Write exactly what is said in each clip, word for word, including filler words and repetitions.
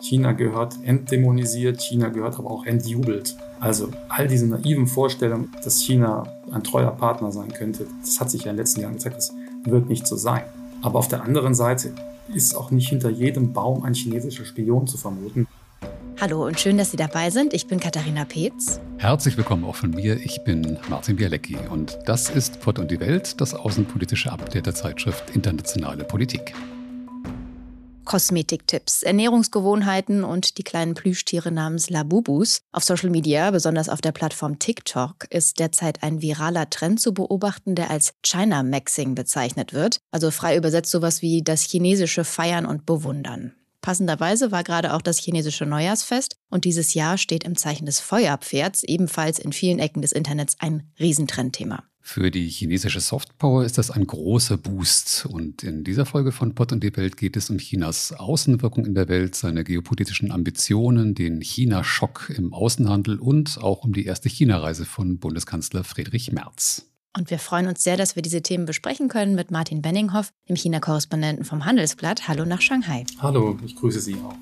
China gehört entdämonisiert, China gehört aber auch entjubelt. Also all diese naiven Vorstellungen, dass China ein treuer Partner sein könnte, das hat sich ja in den letzten Jahren gezeigt, das wird nicht so sein. Aber auf der anderen Seite ist auch nicht hinter jedem Baum ein chinesischer Spion zu vermuten. Hallo und schön, dass Sie dabei sind. Ich bin Katharina Peetz. Herzlich willkommen auch von mir. Ich bin Martin Bialecki und das ist Pott und die Welt, das außenpolitische Update der Zeitschrift Internationale Politik. Kosmetiktipps, Ernährungsgewohnheiten und die kleinen Plüschtiere namens Labubus. Auf Social Media, besonders auf der Plattform TikTok, ist derzeit ein viraler Trend zu beobachten, der als China Maxing bezeichnet wird. Also frei übersetzt sowas wie das chinesische Feiern und Bewundern. Passenderweise war gerade auch das chinesische Neujahrsfest und dieses Jahr steht im Zeichen des Feuerpferds, ebenfalls in vielen Ecken des Internets ein Riesentrendthema. Für die chinesische Softpower ist das ein großer Boost. Und in dieser Folge von Pott und die Welt geht es um Chinas Außenwirkung in der Welt, seine geopolitischen Ambitionen, den China-Schock im Außenhandel und auch um die erste China-Reise von Bundeskanzler Friedrich Merz. Und wir freuen uns sehr, dass wir diese Themen besprechen können mit Martin Benninghoff, dem China-Korrespondenten vom Handelsblatt. Hallo nach Shanghai. Hallo, ich grüße Sie auch.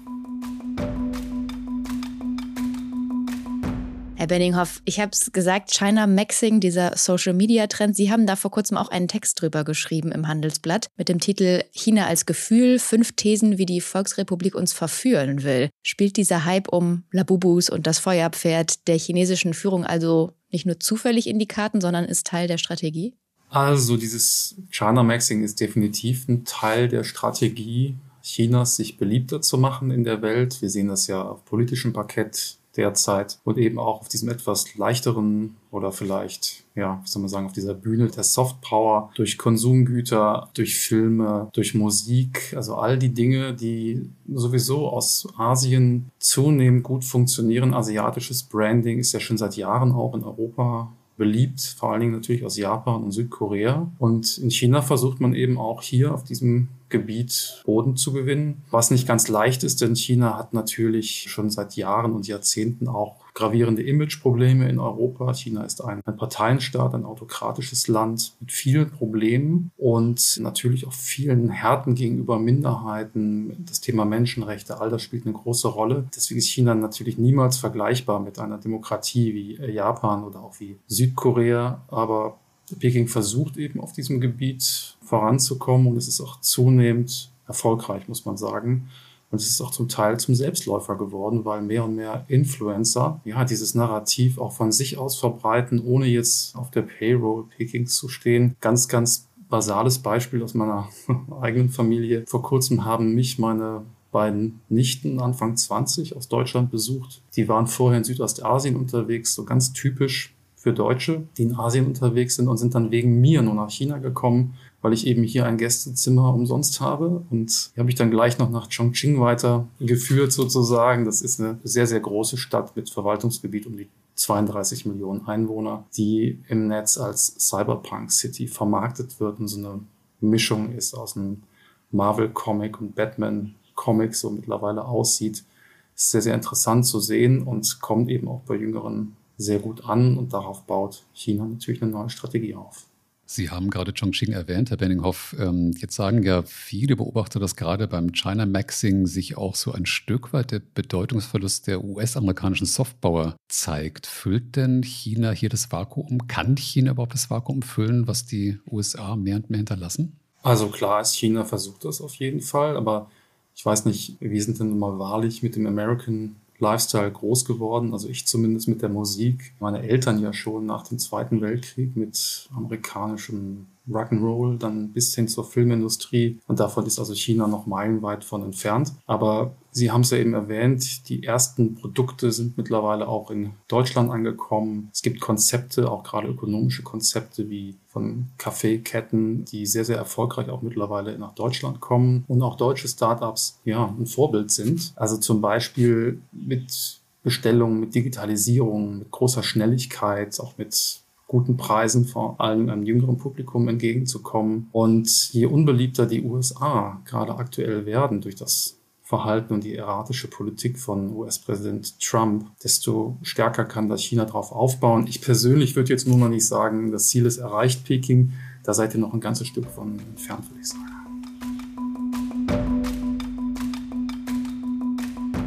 Herr Benninghoff, ich habe es gesagt, China Maxing, dieser Social-Media-Trend. Sie haben da vor kurzem auch einen Text drüber geschrieben im Handelsblatt mit dem Titel China als Gefühl, fünf Thesen, wie die Volksrepublik uns verführen will. Spielt dieser Hype um Labubus und das Feuerpferd der chinesischen Führung also nicht nur zufällig in die Karten, sondern ist Teil der Strategie? Also dieses China Maxing ist definitiv ein Teil der Strategie Chinas, sich beliebter zu machen in der Welt. Wir sehen das ja auf politischem Parkett derzeit und eben auch auf diesem etwas leichteren oder vielleicht, ja, wie soll man sagen, auf dieser Bühne der Softpower durch Konsumgüter, durch Filme, durch Musik, also all die Dinge, die sowieso aus Asien zunehmend gut funktionieren. Asiatisches Branding ist ja schon seit Jahren auch in Europa beliebt, vor allen Dingen natürlich aus Japan und Südkorea. Und in China versucht man eben auch hier auf diesem Gebiet Boden zu gewinnen, was nicht ganz leicht ist, denn China hat natürlich schon seit Jahren und Jahrzehnten auch gravierende Imageprobleme in Europa. China ist ein, ein Parteienstaat, ein autokratisches Land mit vielen Problemen und natürlich auch vielen Härten gegenüber Minderheiten. Das Thema Menschenrechte, all das spielt eine große Rolle. Deswegen ist China natürlich niemals vergleichbar mit einer Demokratie wie Japan oder auch wie Südkorea, aber Peking versucht eben auf diesem Gebiet voranzukommen und es ist auch zunehmend erfolgreich, muss man sagen. Und es ist auch zum Teil zum Selbstläufer geworden, weil mehr und mehr Influencer ja dieses Narrativ auch von sich aus verbreiten, ohne jetzt auf der Payroll Pekings zu stehen. Ganz, ganz basales Beispiel aus meiner eigenen Familie. Vor kurzem haben mich meine beiden Nichten Anfang zwanzig aus Deutschland besucht. Die waren vorher in Südostasien unterwegs, so ganz typisch für Deutsche, die in Asien unterwegs sind und sind dann wegen mir nur nach China gekommen, weil ich eben hier ein Gästezimmer umsonst habe. Und die habe ich dann gleich noch nach Chongqing weitergeführt sozusagen. Das ist eine sehr, sehr große Stadt mit Verwaltungsgebiet um die zweiunddreißig Millionen Einwohner, die im Netz als Cyberpunk City vermarktet wird und so eine Mischung ist aus einem Marvel-Comic und Batman-Comic, so mittlerweile aussieht. Ist sehr, sehr interessant zu sehen und kommt eben auch bei Jüngeren sehr gut an und darauf baut China natürlich eine neue Strategie auf. Sie haben gerade Chongqing erwähnt, Herr Benninghoff. Jetzt sagen ja viele Beobachter, dass gerade beim China Maxing sich auch so ein Stück weit der Bedeutungsverlust der U S-amerikanischen Softpower zeigt. Füllt denn China hier das Vakuum? Kann China überhaupt das Vakuum füllen, was die U S A mehr und mehr hinterlassen? Also klar ist, China versucht das auf jeden Fall, aber ich weiß nicht, wir sind denn mal wahrlich mit dem American Lifestyle groß geworden, also ich zumindest mit der Musik. Meine Eltern ja schon nach dem Zweiten Weltkrieg mit amerikanischem Rock'n'Roll, dann bis hin zur Filmindustrie. Und davon ist also China noch meilenweit von entfernt. Aber Sie haben es ja eben erwähnt, die ersten Produkte sind mittlerweile auch in Deutschland angekommen. Es gibt Konzepte, auch gerade ökonomische Konzepte wie von Kaffeeketten, die sehr, sehr erfolgreich auch mittlerweile nach Deutschland kommen und auch deutsche Startups ja ein Vorbild sind. Also zum Beispiel mit Bestellungen, mit Digitalisierung, mit großer Schnelligkeit, auch mit guten Preisen vor allem einem jüngeren Publikum entgegenzukommen. Und je unbeliebter die U S A gerade aktuell werden durch das Verhalten und die erratische Politik von U S-Präsident Trump, desto stärker kann das China darauf aufbauen. Ich persönlich würde jetzt nur noch nicht sagen, das Ziel ist erreicht, Peking. Da seid ihr noch ein ganzes Stück von entfernt, würde ich sagen.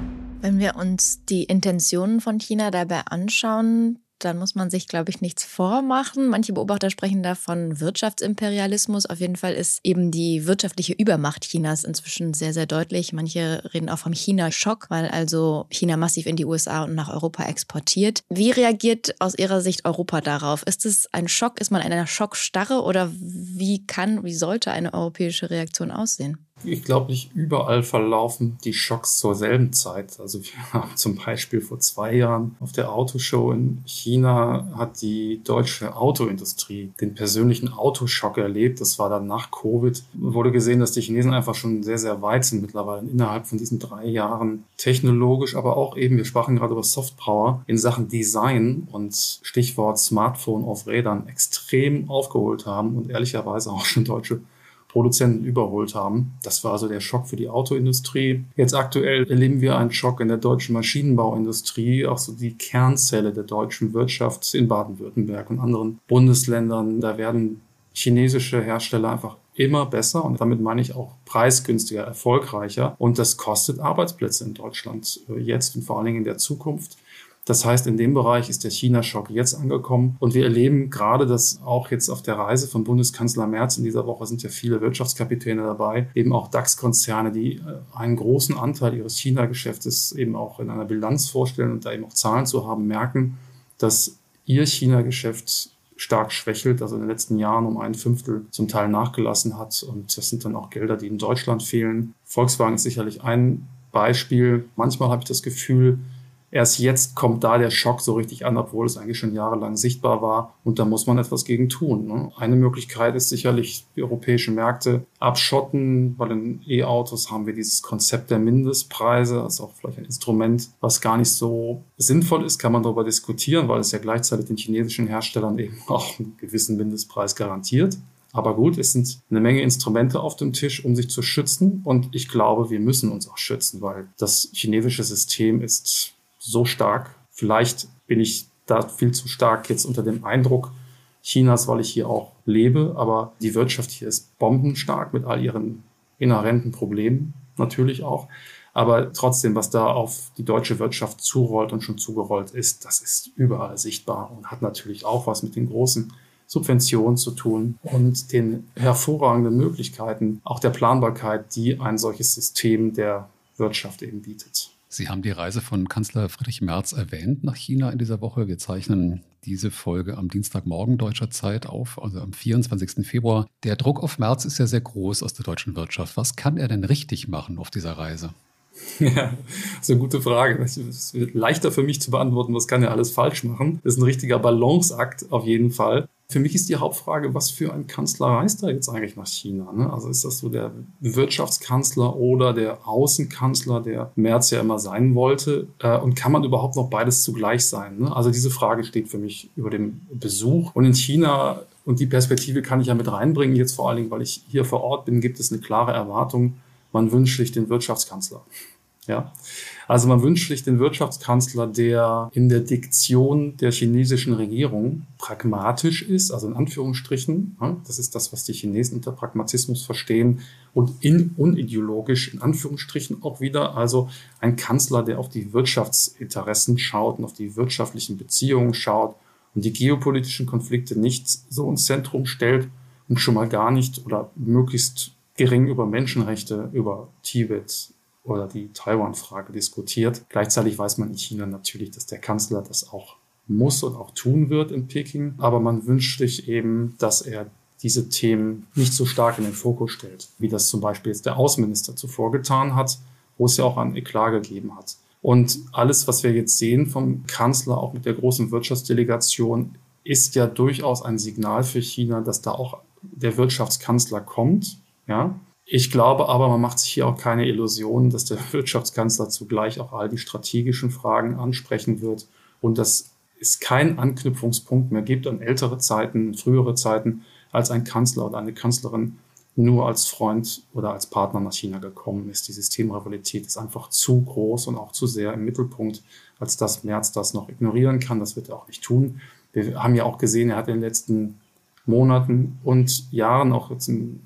Wenn wir uns die Intentionen von China dabei anschauen, dann muss man sich, glaube ich, nichts vormachen. Manche Beobachter sprechen da von Wirtschaftsimperialismus. Auf jeden Fall ist eben die wirtschaftliche Übermacht Chinas inzwischen sehr, sehr deutlich. Manche reden auch vom China-Schock, weil also China massiv in die U S A und nach Europa exportiert. Wie reagiert aus Ihrer Sicht Europa darauf? Ist es ein Schock? Ist man in einer Schockstarre? Oder wie kann, wie sollte eine europäische Reaktion aussehen? Ich glaube, nicht überall verlaufen die Schocks zur selben Zeit. Also wir haben zum Beispiel vor zwei Jahren auf der Autoshow in China hat die deutsche Autoindustrie den persönlichen Autoschock erlebt. Das war dann nach Covid. Wurde gesehen, dass die Chinesen einfach schon sehr, sehr weit sind mittlerweile innerhalb von diesen drei Jahren technologisch, aber auch eben, wir sprachen gerade über Softpower, in Sachen Design und Stichwort Smartphone auf Rädern extrem aufgeholt haben und ehrlicherweise auch schon deutsche Produzenten überholt haben. Das war also der Schock für die Autoindustrie. Jetzt aktuell erleben wir einen Schock in der deutschen Maschinenbauindustrie, auch so die Kernzelle der deutschen Wirtschaft in Baden-Württemberg und anderen Bundesländern. Da werden chinesische Hersteller einfach immer besser und damit meine ich auch preisgünstiger, erfolgreicher. Und das kostet Arbeitsplätze in Deutschland jetzt und vor allen Dingen in der Zukunft. Das heißt, in dem Bereich ist der China-Schock jetzt angekommen. Und wir erleben gerade, dass auch jetzt auf der Reise von Bundeskanzler Merz in dieser Woche sind ja viele Wirtschaftskapitäne dabei, eben auch DAX-Konzerne, die einen großen Anteil ihres China-Geschäftes eben auch in einer Bilanz vorstellen und da eben auch Zahlen zu haben, merken, dass ihr China-Geschäft stark schwächelt, also in den letzten Jahren um ein Fünftel zum Teil nachgelassen hat. Und das sind dann auch Gelder, die in Deutschland fehlen. Volkswagen ist sicherlich ein Beispiel. Manchmal habe ich das Gefühl, erst jetzt kommt da der Schock so richtig an, obwohl es eigentlich schon jahrelang sichtbar war. Und da muss man etwas gegen tun. Ne? Eine Möglichkeit ist sicherlich, die europäischen Märkte abschotten, weil in E-Autos haben wir dieses Konzept der Mindestpreise. Das ist auch vielleicht ein Instrument, was gar nicht so sinnvoll ist, kann man darüber diskutieren, weil es ja gleichzeitig den chinesischen Herstellern eben auch einen gewissen Mindestpreis garantiert. Aber gut, es sind eine Menge Instrumente auf dem Tisch, um sich zu schützen. Und ich glaube, wir müssen uns auch schützen, weil das chinesische System ist so stark. Vielleicht bin ich da viel zu stark jetzt unter dem Eindruck Chinas, weil ich hier auch lebe. Aber die Wirtschaft hier ist bombenstark mit all ihren inhärenten Problemen natürlich auch. Aber trotzdem, was da auf die deutsche Wirtschaft zurollt und schon zugerollt ist, das ist überall sichtbar und hat natürlich auch was mit den großen Subventionen zu tun und den hervorragenden Möglichkeiten, auch der Planbarkeit, die ein solches System der Wirtschaft eben bietet. Sie haben die Reise von Kanzler Friedrich Merz erwähnt nach China in dieser Woche. Wir zeichnen diese Folge am Dienstagmorgen deutscher Zeit auf, also am vierundzwanzigsten Februar. Der Druck auf Merz ist ja sehr groß aus der deutschen Wirtschaft. Was kann er denn richtig machen auf dieser Reise? Ja, das ist eine gute Frage. Es ist leichter für mich zu beantworten, was kann er alles falsch machen. Das ist ein richtiger Balanceakt auf jeden Fall. Für mich ist die Hauptfrage, was für ein Kanzler reist da jetzt eigentlich nach China? Ne? Also ist das so der Wirtschaftskanzler oder der Außenkanzler, der Merz ja immer sein wollte? Äh, und kann man überhaupt noch beides zugleich sein? Ne? Also diese Frage steht für mich über dem Besuch. Und in China, und die Perspektive kann ich ja mit reinbringen, jetzt vor allen Dingen, weil ich hier vor Ort bin, gibt es eine klare Erwartung, man wünscht sich den Wirtschaftskanzler. Ja, also man wünscht sich den Wirtschaftskanzler, der in der Diktion der chinesischen Regierung pragmatisch ist, also in Anführungsstrichen. Das ist das, was die Chinesen unter Pragmatismus verstehen und in, unideologisch in Anführungsstrichen auch wieder. Also ein Kanzler, der auf die Wirtschaftsinteressen schaut und auf die wirtschaftlichen Beziehungen schaut und die geopolitischen Konflikte nicht so ins Zentrum stellt und schon mal gar nicht oder möglichst gering über Menschenrechte, über Tibet oder die Taiwan-Frage diskutiert. Gleichzeitig weiß man in China natürlich, dass der Kanzler das auch muss und auch tun wird in Peking. Aber man wünscht sich eben, dass er diese Themen nicht so stark in den Fokus stellt, wie das zum Beispiel jetzt der Außenminister zuvor getan hat, wo es ja auch einen Eklat gegeben hat. Und alles, was wir jetzt sehen vom Kanzler, auch mit der großen Wirtschaftsdelegation, ist ja durchaus ein Signal für China, dass da auch der Wirtschaftskanzler kommt. Ja, ich glaube aber, man macht sich hier auch keine Illusionen, dass der Wirtschaftskanzler zugleich auch all die strategischen Fragen ansprechen wird und dass es keinen Anknüpfungspunkt mehr gibt an ältere Zeiten, frühere Zeiten, als ein Kanzler oder eine Kanzlerin nur als Freund oder als Partner nach China gekommen ist. Die Systemrivalität ist einfach zu groß und auch zu sehr im Mittelpunkt, als dass Merz das noch ignorieren kann. Das wird er auch nicht tun. Wir haben ja auch gesehen, er hat in den letzten Monaten und Jahren, auch jetzt im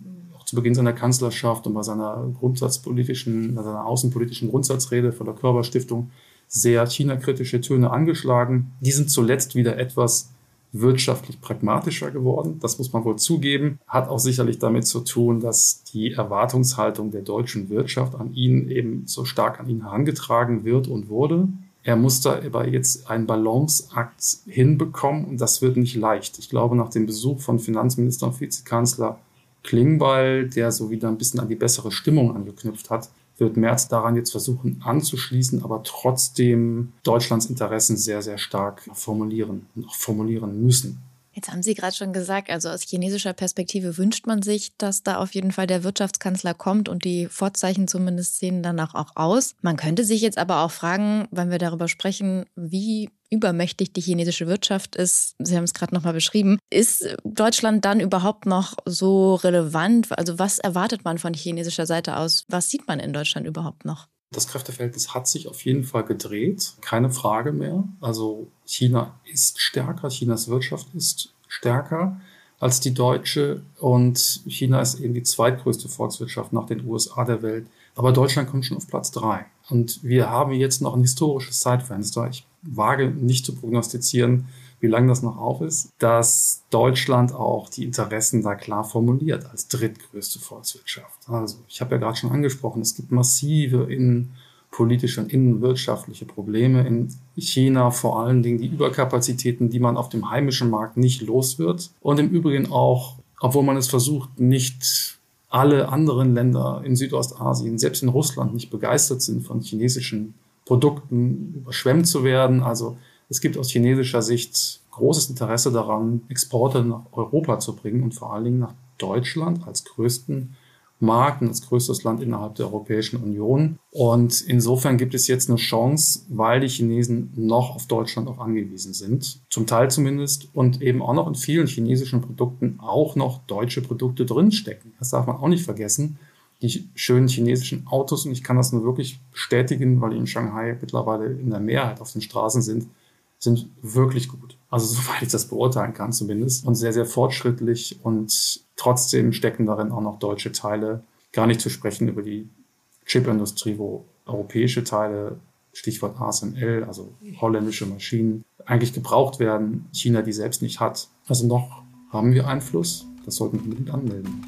zu Beginn seiner Kanzlerschaft und bei seiner grundsatzpolitischen, bei seiner außenpolitischen Grundsatzrede von der Körber-Stiftung sehr China-kritische Töne angeschlagen. Die sind zuletzt wieder etwas wirtschaftlich pragmatischer geworden. Das muss man wohl zugeben. Hat auch sicherlich damit zu tun, dass die Erwartungshaltung der deutschen Wirtschaft an ihn eben so stark an ihn herangetragen wird und wurde. Er muss da aber jetzt einen Balanceakt hinbekommen und das wird nicht leicht. Ich glaube, nach dem Besuch von Finanzminister und Vizekanzler Klingbeil, der so wieder ein bisschen an die bessere Stimmung angeknüpft hat, wird Merz daran jetzt versuchen anzuschließen, aber trotzdem Deutschlands Interessen sehr, sehr stark formulieren und auch formulieren müssen. Jetzt haben Sie gerade schon gesagt, also aus chinesischer Perspektive wünscht man sich, dass da auf jeden Fall der Wirtschaftskanzler kommt und die Vorzeichen zumindest sehen danach auch aus. Man könnte sich jetzt aber auch fragen, wenn wir darüber sprechen, wie übermächtig die chinesische Wirtschaft ist, Sie haben es gerade nochmal beschrieben, ist Deutschland dann überhaupt noch so relevant? Also was erwartet man von chinesischer Seite aus? Was sieht man in Deutschland überhaupt noch? Das Kräfteverhältnis hat sich auf jeden Fall gedreht, keine Frage mehr. Also China ist stärker, Chinas Wirtschaft ist stärker als die deutsche und China ist eben die zweitgrößte Volkswirtschaft nach den U S A der Welt. Aber Deutschland kommt schon auf Platz drei. Und wir haben jetzt noch ein historisches Zeitfenster. Ich wage nicht zu prognostizieren, wie lange das noch auf ist, dass Deutschland auch die Interessen da klar formuliert als drittgrößte Volkswirtschaft. Also ich habe ja gerade schon angesprochen, es gibt massive innenpolitische und innenwirtschaftliche Probleme in China, vor allen Dingen die Überkapazitäten, die man auf dem heimischen Markt nicht los wird. Und im Übrigen auch, obwohl man es versucht, nicht alle anderen Länder in Südostasien, selbst in Russland, nicht begeistert sind von chinesischen Produkten, überschwemmt zu werden. Also es gibt aus chinesischer Sicht großes Interesse daran, Exporte nach Europa zu bringen und vor allen Dingen nach Deutschland als größten Markt und als größtes Land innerhalb der Europäischen Union. Und insofern gibt es jetzt eine Chance, weil die Chinesen noch auf Deutschland auch angewiesen sind, zum Teil zumindest, und eben auch noch in vielen chinesischen Produkten auch noch deutsche Produkte drinstecken. Das darf man auch nicht vergessen. Die schönen chinesischen Autos, und ich kann das nur wirklich bestätigen, weil die in Shanghai mittlerweile in der Mehrheit auf den Straßen sind, sind wirklich gut. Also soweit ich das beurteilen kann zumindest. Und sehr, sehr fortschrittlich. Und trotzdem stecken darin auch noch deutsche Teile. Gar nicht zu sprechen über die Chipindustrie, wo europäische Teile, Stichwort A S M L, also holländische Maschinen, eigentlich gebraucht werden. China die selbst nicht hat. Also noch haben wir Einfluss. Das sollten wir unbedingt anmelden.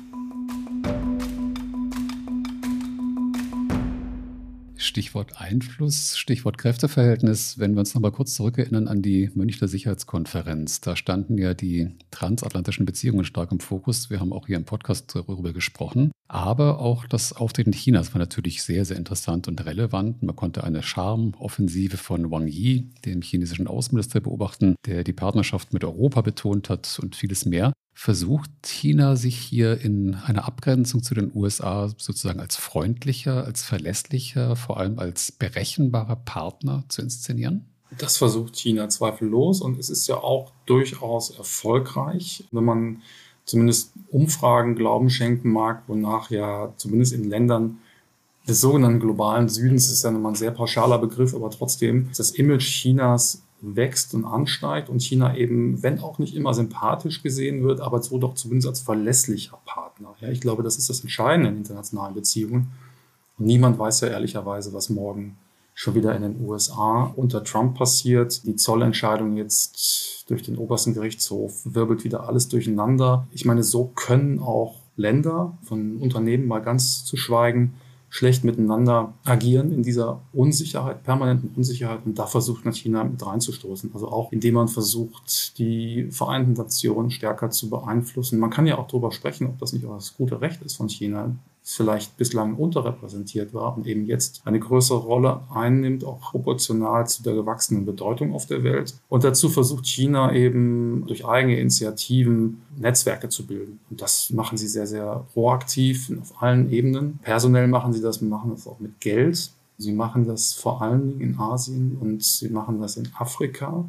Stichwort Einfluss, Stichwort Kräfteverhältnis. Wenn wir uns noch mal kurz zurückerinnern an die Münchner Sicherheitskonferenz, da standen ja die transatlantischen Beziehungen stark im Fokus. Wir haben auch hier im Podcast darüber gesprochen. Aber auch das Auftreten Chinas war natürlich sehr, sehr interessant und relevant. Man konnte eine Charme-Offensive von Wang Yi, dem chinesischen Außenminister, beobachten, der die Partnerschaft mit Europa betont hat und vieles mehr. Versucht China sich hier in einer Abgrenzung zu den U S A sozusagen als freundlicher, als verlässlicher, vor allem als berechenbarer Partner zu inszenieren? Das versucht China zweifellos und es ist ja auch durchaus erfolgreich, wenn man zumindest Umfragen Glauben schenken mag, wonach ja zumindest in Ländern des sogenannten globalen Südens, das ist ja nochmal ein sehr pauschaler Begriff, aber trotzdem das Image Chinas wächst und ansteigt und China eben, wenn auch nicht immer sympathisch gesehen wird, aber so doch zumindest als verlässlicher Partner. Ja, ich glaube, das ist das Entscheidende in internationalen Beziehungen. Und niemand weiß ja ehrlicherweise, was morgen schon wieder in den U S A unter Trump passiert. Die Zollentscheidung jetzt durch den obersten Gerichtshof wirbelt wieder alles durcheinander. Ich meine, so können auch Länder, von Unternehmen mal ganz zu schweigen, schlecht miteinander agieren in dieser Unsicherheit, permanenten Unsicherheit. Und da versucht man China mit reinzustoßen. Also auch indem man versucht, die Vereinten Nationen stärker zu beeinflussen. Man kann ja auch darüber sprechen, ob das nicht auch das gute Recht ist von China, das vielleicht bislang unterrepräsentiert war und eben jetzt eine größere Rolle einnimmt, auch proportional zu der gewachsenen Bedeutung auf der Welt. Und dazu versucht China eben durch eigene Initiativen Netzwerke zu bilden. Und das machen sie sehr, sehr proaktiv auf allen Ebenen. Personell machen sie das, machen das auch mit Geld. Sie machen das vor allen Dingen in Asien und sie machen das in Afrika.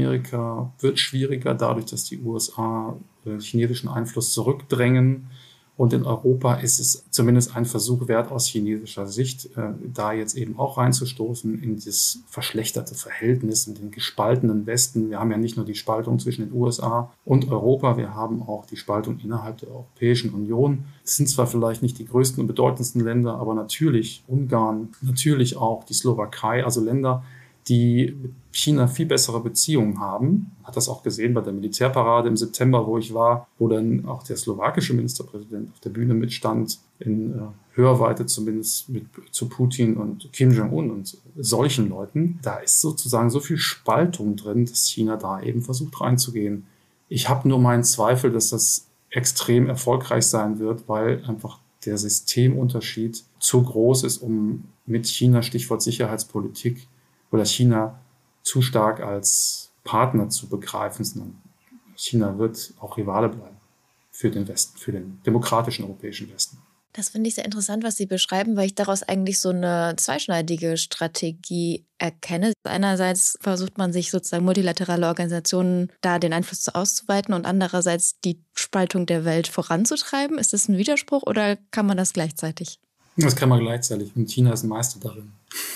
Südamerika wird schwieriger, dadurch, dass die U S A chinesischen Einfluss zurückdrängen. Und in Europa ist es zumindest ein Versuch wert, aus chinesischer Sicht, äh, da jetzt eben auch reinzustoßen in das verschlechterte Verhältnis, in den gespaltenen Westen. Wir haben ja nicht nur die Spaltung zwischen den U S A und Europa, wir haben auch die Spaltung innerhalb der Europäischen Union. Es sind zwar vielleicht nicht die größten und bedeutendsten Länder, aber natürlich Ungarn, natürlich auch die Slowakei, also Länder, die mit China viel bessere Beziehungen haben. Man hat das auch gesehen bei der Militärparade im September, wo ich war, wo dann auch der slowakische Ministerpräsident auf der Bühne mitstand, in äh, Hörweite zumindest mit, zu Putin und Kim Jong-un und solchen Leuten. Da ist sozusagen so viel Spaltung drin, dass China da eben versucht reinzugehen. Ich habe nur meinen Zweifel, dass das extrem erfolgreich sein wird, weil einfach der Systemunterschied zu groß ist, um mit China, Stichwort Sicherheitspolitik, oder China zu stark als Partner zu begreifen, sondern China wird auch Rivale bleiben für den Westen, für den demokratischen europäischen Westen. Das finde ich sehr interessant, was Sie beschreiben, weil ich daraus eigentlich so eine zweischneidige Strategie erkenne. Einerseits versucht man sich sozusagen multilaterale Organisationen da den Einfluss auszuweiten und andererseits die Spaltung der Welt voranzutreiben. Ist das ein Widerspruch oder kann man das gleichzeitig? Das kann man gleichzeitig und China ist ein Meister darin.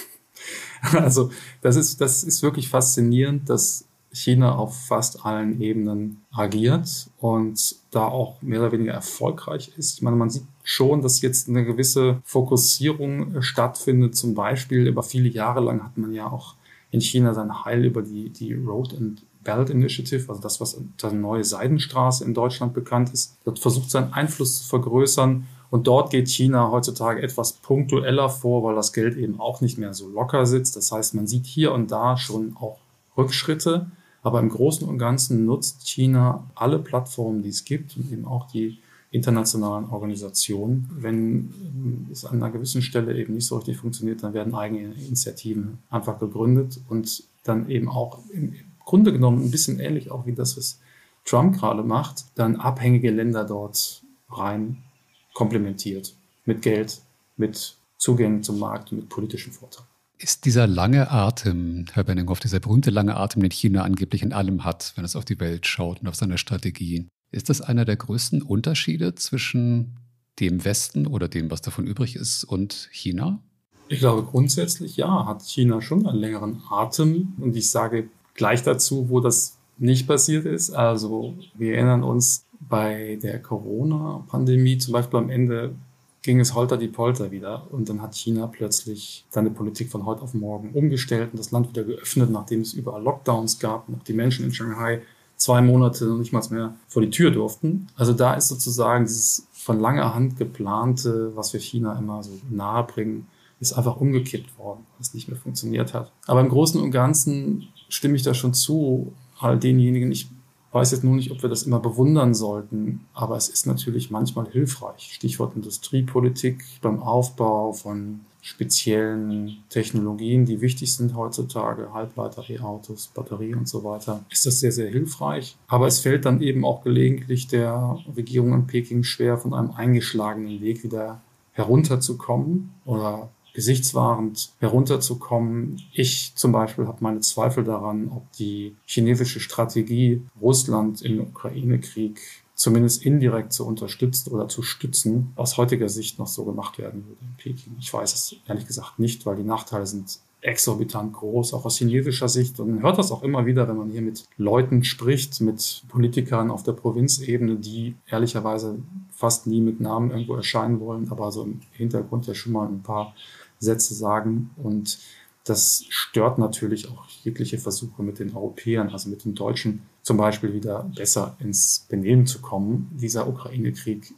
Also das ist, das ist wirklich faszinierend, dass China auf fast allen Ebenen agiert und da auch mehr oder weniger erfolgreich ist. Ich meine, man sieht schon, dass jetzt eine gewisse Fokussierung stattfindet. Zum Beispiel über viele Jahre lang hat man ja auch in China sein Heil über die, die Road and Belt Initiative, also das, was unter neue Seidenstraße in Deutschland bekannt ist, dort versucht seinen Einfluss zu vergrößern. Und dort geht China heutzutage etwas punktueller vor, weil das Geld eben auch nicht mehr so locker sitzt. Das heißt, man sieht hier und da schon auch Rückschritte. Aber im Großen und Ganzen nutzt China alle Plattformen, die es gibt und eben auch die internationalen Organisationen. Wenn es an einer gewissen Stelle eben nicht so richtig funktioniert, dann werden eigene Initiativen einfach gegründet und dann eben auch im Grunde genommen ein bisschen ähnlich auch wie das, was Trump gerade macht, dann abhängige Länder dort rein komplementiert mit Geld, mit Zugängen zum Markt und mit politischen Vorteilen. Ist dieser lange Atem, Herr Benninghoff, dieser berühmte lange Atem, den China angeblich in allem hat, wenn es auf die Welt schaut und auf seine Strategien, ist das einer der größten Unterschiede zwischen dem Westen oder dem, was davon übrig ist, und China? Ich glaube, grundsätzlich ja, hat China schon einen längeren Atem. Und ich sage gleich dazu, wo das nicht passiert ist. Also wir erinnern uns, bei der Corona-Pandemie zum Beispiel am Ende ging es holter die Polter wieder und dann hat China plötzlich seine Politik von heute auf morgen umgestellt und das Land wieder geöffnet, nachdem es überall Lockdowns gab und auch die Menschen in Shanghai zwei Monate noch nicht mal mehr vor die Tür durften. Also da ist sozusagen dieses von langer Hand geplante, was wir China immer so nahe bringen, ist einfach umgekippt worden, weil es nicht mehr funktioniert hat. Aber im Großen und Ganzen stimme ich da schon zu, all denjenigen, ich Ich weiß jetzt nur nicht, ob wir das immer bewundern sollten, aber es ist natürlich manchmal hilfreich. Stichwort Industriepolitik beim Aufbau von speziellen Technologien, die wichtig sind heutzutage, Halbleiter, E-Autos, Batterie und so weiter, ist das sehr, sehr hilfreich. Aber es fällt dann eben auch gelegentlich der Regierung in Peking schwer, von einem eingeschlagenen Weg wieder herunterzukommen oder gesichtswahrend herunterzukommen. Ich zum Beispiel habe meine Zweifel daran, ob die chinesische Strategie, Russland im Ukraine-Krieg zumindest indirekt zu unterstützen oder zu stützen, aus heutiger Sicht noch so gemacht werden würde in Peking. Ich weiß es ehrlich gesagt nicht, weil die Nachteile sind exorbitant groß, auch aus chinesischer Sicht. Und man hört das auch immer wieder, wenn man hier mit Leuten spricht, mit Politikern auf der Provinzebene, die ehrlicherweise fast nie mit Namen irgendwo erscheinen wollen, aber so im Hintergrund ja schon mal ein paar Sätze sagen. Und das stört natürlich auch jegliche Versuche mit den Europäern, also mit den Deutschen zum Beispiel wieder besser ins Benehmen zu kommen. Dieser Ukraine-Krieg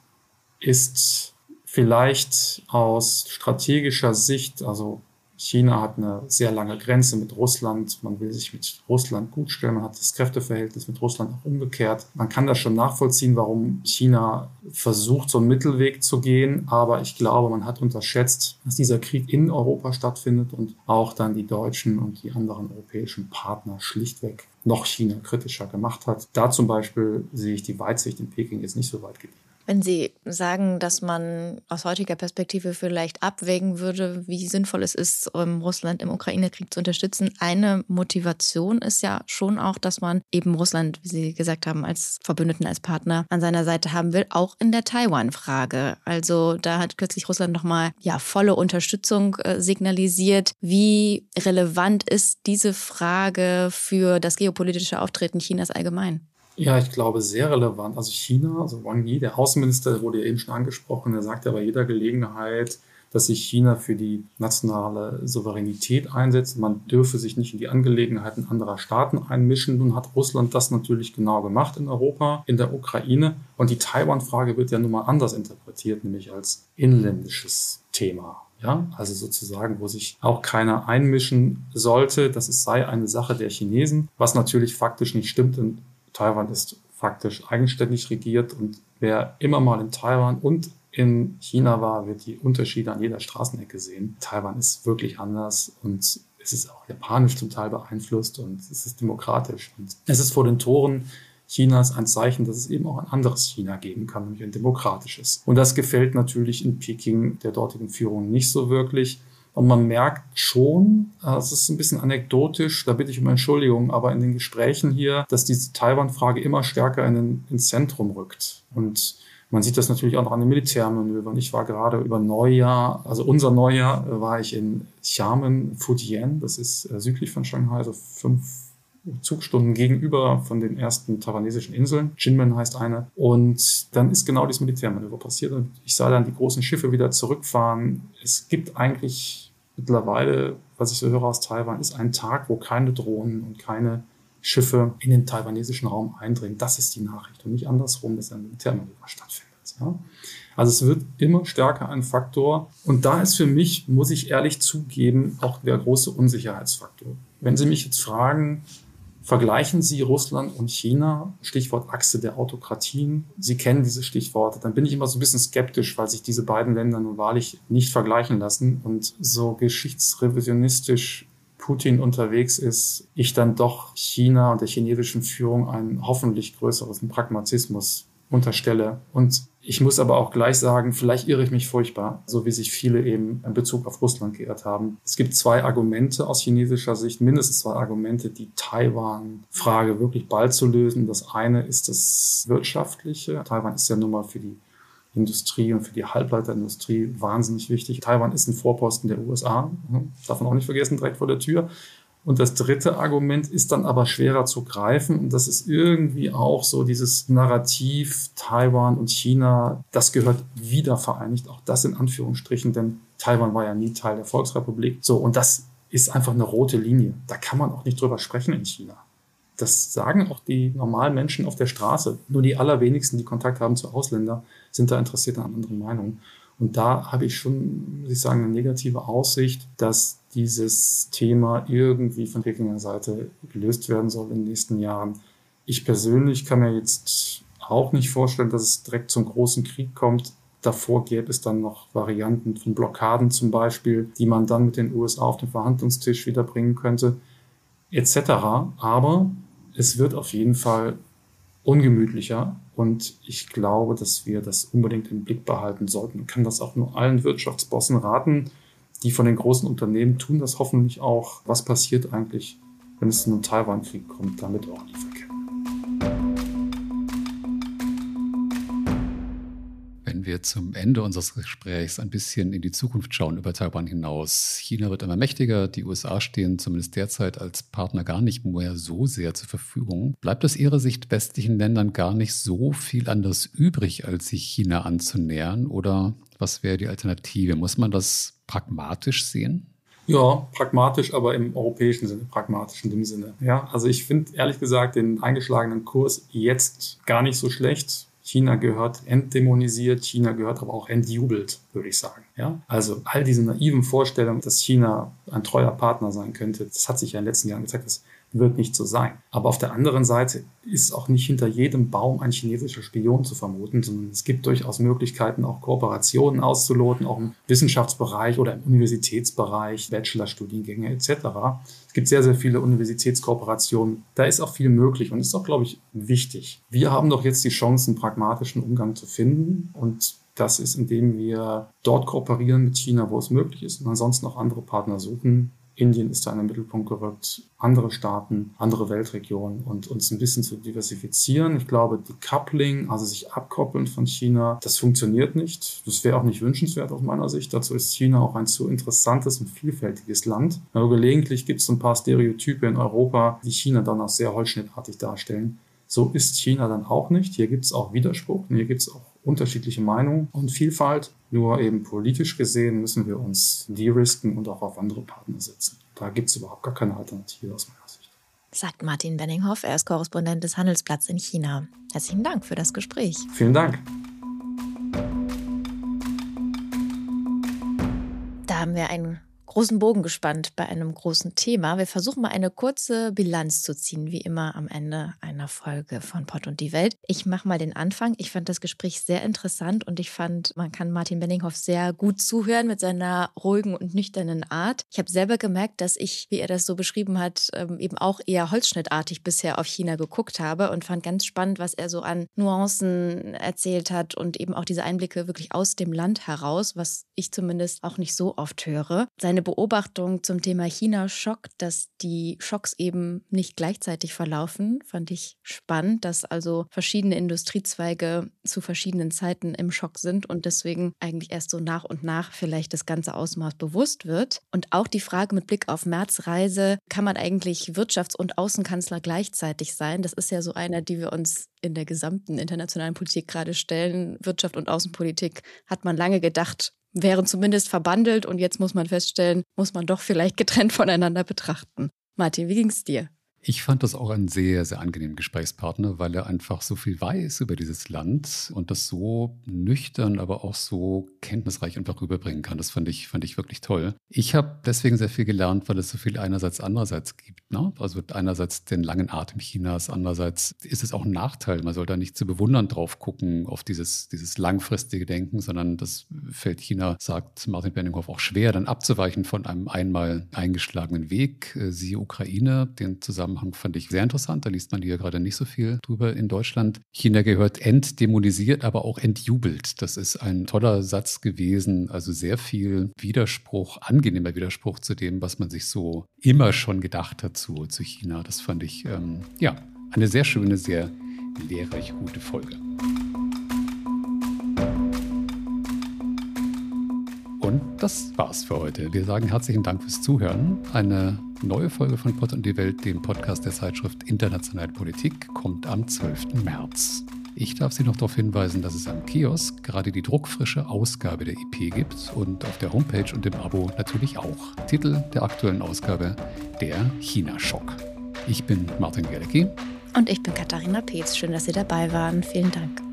ist vielleicht aus strategischer Sicht, also China hat eine sehr lange Grenze mit Russland. Man will sich mit Russland gutstellen. Man hat das Kräfteverhältnis mit Russland auch umgekehrt. Man kann das schon nachvollziehen, warum China versucht, so einen Mittelweg zu gehen. Aber ich glaube, man hat unterschätzt, dass dieser Krieg in Europa stattfindet und auch dann die Deutschen und die anderen europäischen Partner schlichtweg noch China kritischer gemacht hat. Da zum Beispiel sehe ich die Weitsicht in Peking jetzt nicht so weit gediehen. Wenn Sie sagen, dass man aus heutiger Perspektive vielleicht abwägen würde, wie sinnvoll es ist, Russland im Ukraine-Krieg zu unterstützen, eine Motivation ist ja schon auch, dass man eben Russland, wie Sie gesagt haben, als Verbündeten, als Partner an seiner Seite haben will, auch in der Taiwan-Frage. Also da hat kürzlich Russland nochmal ja, volle Unterstützung äh, signalisiert. Wie relevant ist diese Frage für das geopolitische Auftreten Chinas allgemein? Ja, ich glaube, sehr relevant. Also China, also Wang Yi, der Außenminister, der wurde ja eben schon angesprochen, der sagt ja bei jeder Gelegenheit, dass sich China für die nationale Souveränität einsetzt. Man dürfe sich nicht in die Angelegenheiten anderer Staaten einmischen. Nun hat Russland das natürlich genau gemacht in Europa, in der Ukraine. Und die Taiwan-Frage wird ja nun mal anders interpretiert, nämlich als inländisches Thema. Ja, also sozusagen, wo sich auch keiner einmischen sollte, dass es sei eine Sache der Chinesen, was natürlich faktisch nicht stimmt. Denn Taiwan ist faktisch eigenständig regiert und wer immer mal in Taiwan und in China war, wird die Unterschiede an jeder Straßenecke sehen. Taiwan ist wirklich anders und es ist auch japanisch zum Teil beeinflusst und es ist demokratisch. Und es ist vor den Toren Chinas ein Zeichen, dass es eben auch ein anderes China geben kann, nämlich ein demokratisches. Und das gefällt natürlich in Peking der dortigen Führung nicht so wirklich. Und man merkt schon, es ist ein bisschen anekdotisch, da bitte ich um Entschuldigung, aber in den Gesprächen hier, dass diese Taiwan-Frage immer stärker in den, ins Zentrum rückt. Und man sieht das natürlich auch noch an den Militärmanövern. Ich war gerade über Neujahr, also unser Neujahr, war ich in Xiamen, Fujian, das ist südlich von Shanghai, also fünf Zugstunden gegenüber von den ersten taiwanesischen Inseln. Jinmen heißt eine. Und dann ist genau dieses Militärmanöver passiert. Und ich sah dann die großen Schiffe wieder zurückfahren. Es gibt eigentlich mittlerweile, was ich so höre aus Taiwan, ist ein Tag, wo keine Drohnen und keine Schiffe in den taiwanesischen Raum eindringen. Das ist die Nachricht und nicht andersrum, dass ein Militärmanöver stattfindet. Ja? Also es wird immer stärker ein Faktor. Und da ist für mich, muss ich ehrlich zugeben, auch der große Unsicherheitsfaktor. Wenn Sie mich jetzt fragen, vergleichen Sie Russland und China, Stichwort Achse der Autokratien. Sie kennen diese Stichworte. Dann bin ich immer so ein bisschen skeptisch, weil sich diese beiden Länder nun wahrlich nicht vergleichen lassen und so geschichtsrevisionistisch Putin unterwegs ist, ich dann doch China und der chinesischen Führung einen hoffentlich größeren Pragmatismus unterstelle. Und ich muss aber auch gleich sagen, vielleicht irre ich mich furchtbar, so wie sich viele eben in Bezug auf Russland geirrt haben. Es gibt zwei Argumente aus chinesischer Sicht, mindestens zwei Argumente, die Taiwan-Frage wirklich bald zu lösen. Das eine ist das Wirtschaftliche. Taiwan ist ja nun mal für die Industrie und für die Halbleiterindustrie wahnsinnig wichtig. Taiwan ist ein Vorposten der U S A, darf man auch nicht vergessen, direkt vor der Tür. Und das dritte Argument ist dann aber schwerer zu greifen. Und das ist irgendwie auch so dieses Narrativ Taiwan und China, das gehört wieder vereinigt. Auch das in Anführungsstrichen, denn Taiwan war ja nie Teil der Volksrepublik. So, und das ist einfach eine rote Linie. Da kann man auch nicht drüber sprechen in China. Das sagen auch die normalen Menschen auf der Straße. Nur die allerwenigsten, die Kontakt haben zu Ausländern, sind da interessiert an anderen Meinungen. Und da habe ich schon, muss ich sagen, eine negative Aussicht, dass dieses Thema irgendwie von Pekinger Seite gelöst werden soll in den nächsten Jahren. Ich persönlich kann mir jetzt auch nicht vorstellen, dass es direkt zum großen Krieg kommt. Davor gäbe es dann noch Varianten von Blockaden zum Beispiel, die man dann mit den U S A auf den Verhandlungstisch wiederbringen könnte, et cetera. Aber es wird auf jeden Fall ungemütlicher und ich glaube, dass wir das unbedingt im Blick behalten sollten. Ich kann das auch nur allen Wirtschaftsbossen raten, die von den großen Unternehmen tun das hoffentlich auch. Was passiert eigentlich, wenn es zu einem Taiwan-Krieg kommt, damit auch Lieferketten? Wenn wir zum Ende unseres Gesprächs ein bisschen in die Zukunft schauen über Taiwan hinaus. China wird immer mächtiger, die U S A stehen zumindest derzeit als Partner gar nicht mehr so sehr zur Verfügung. Bleibt aus Ihrer Sicht westlichen Ländern gar nicht so viel anderes übrig, als sich China anzunähern? Oder was wäre die Alternative? Muss man das pragmatisch sehen? Ja, pragmatisch, aber im europäischen Sinne, pragmatisch in dem Sinne. Ja, also ich finde ehrlich gesagt den eingeschlagenen Kurs jetzt gar nicht so schlecht. China gehört entdämonisiert, China gehört aber auch entjubelt, würde ich sagen. Ja? Also all diese naiven Vorstellungen, dass China ein treuer Partner sein könnte, das hat sich ja in den letzten Jahren gezeigt, das wird nicht so sein. Aber auf der anderen Seite ist auch nicht hinter jedem Baum ein chinesischer Spion zu vermuten, sondern es gibt durchaus Möglichkeiten, auch Kooperationen auszuloten, auch im Wissenschaftsbereich oder im Universitätsbereich, Bachelorstudiengänge et cetera. Es gibt sehr, sehr viele Universitätskooperationen. Da ist auch viel möglich und ist auch, glaube ich, wichtig. Wir haben doch jetzt die Chance, einen pragmatischen Umgang zu finden, und das ist, indem wir dort kooperieren mit China, wo es möglich ist, und ansonsten auch andere Partner suchen. Indien ist da in den Mittelpunkt gerückt, andere Staaten, andere Weltregionen, und uns ein bisschen zu diversifizieren. Ich glaube, Decoupling, also sich abkoppeln von China, das funktioniert nicht. Das wäre auch nicht wünschenswert aus meiner Sicht. Dazu ist China auch ein zu interessantes und vielfältiges Land. Aber gelegentlich gibt es ein paar Stereotype in Europa, die China dann auch sehr holzschnittartig darstellen. So ist China dann auch nicht. Hier gibt es auch Widerspruch, hier gibt es auch unterschiedliche Meinungen und Vielfalt. Nur eben politisch gesehen müssen wir uns de-risken und auch auf andere Partner setzen. Da gibt es überhaupt gar keine Alternative aus meiner Sicht. Sagt Martin Benninghoff, er ist Korrespondent des Handelsblatts in China. Herzlichen Dank für das Gespräch. Vielen Dank. Da haben wir einen großen Bogen gespannt bei einem großen Thema. Wir versuchen mal eine kurze Bilanz zu ziehen, wie immer am Ende einer Folge von Pott und die Welt. Ich mache mal den Anfang. Ich fand das Gespräch sehr interessant und ich fand, man kann Martin Benninghoff sehr gut zuhören mit seiner ruhigen und nüchternen Art. Ich habe selber gemerkt, dass ich, wie er das so beschrieben hat, eben auch eher holzschnittartig bisher auf China geguckt habe und fand ganz spannend, was er so an Nuancen erzählt hat und eben auch diese Einblicke wirklich aus dem Land heraus, was ich zumindest auch nicht so oft höre. Seine Beobachtung zum Thema China-Schock, dass die Schocks eben nicht gleichzeitig verlaufen, fand ich spannend, dass also verschiedene Industriezweige zu verschiedenen Zeiten im Schock sind und deswegen eigentlich erst so nach und nach vielleicht das ganze Ausmaß bewusst wird. Und auch die Frage mit Blick auf Merz' Reise, kann man eigentlich Wirtschafts- und Außenkanzler gleichzeitig sein? Das ist ja so einer, die wir uns in der gesamten internationalen Politik gerade stellen. Wirtschaft und Außenpolitik hat man lange gedacht, wären zumindest verbandelt und jetzt muss man feststellen, muss man doch vielleicht getrennt voneinander betrachten. Martin, wie ging's dir? Ich fand das auch einen sehr, sehr angenehmen Gesprächspartner, weil er einfach so viel weiß über dieses Land und das so nüchtern, aber auch so kenntnisreich einfach rüberbringen kann. Das fand ich, fand ich wirklich toll. Ich habe deswegen sehr viel gelernt, weil es so viel einerseits andererseits gibt. Ne? Also einerseits den langen Atem Chinas, andererseits ist es auch ein Nachteil. Man soll da nicht zu bewundern drauf gucken auf dieses, dieses langfristige Denken, sondern das fällt China, sagt Martin Benninghoff, auch schwer, dann abzuweichen von einem einmal eingeschlagenen Weg. Siehe Ukraine, den Zusammenhang fand ich sehr interessant. Da liest man hier gerade nicht so viel drüber in Deutschland. China gehört entdämonisiert, aber auch entjubelt. Das ist ein toller Satz gewesen. Also sehr viel Widerspruch, angenehmer Widerspruch zu dem, was man sich so immer schon gedacht hat zu, zu China. Das fand ich, ähm, ja, eine sehr schöne, sehr lehrreich gute Folge. Und das war's für heute. Wir sagen herzlichen Dank fürs Zuhören. Eine neue Folge von Pott und die Welt, dem Podcast der Zeitschrift Internationale Politik, kommt am zwölften März. Ich darf Sie noch darauf hinweisen, dass es am Kiosk gerade die druckfrische Ausgabe der I P gibt und auf der Homepage und im Abo natürlich auch. Titel der aktuellen Ausgabe: Der China-Schock. Ich bin Martin Gerlecki. Und ich bin Katharina Peetz. Schön, dass Sie dabei waren. Vielen Dank.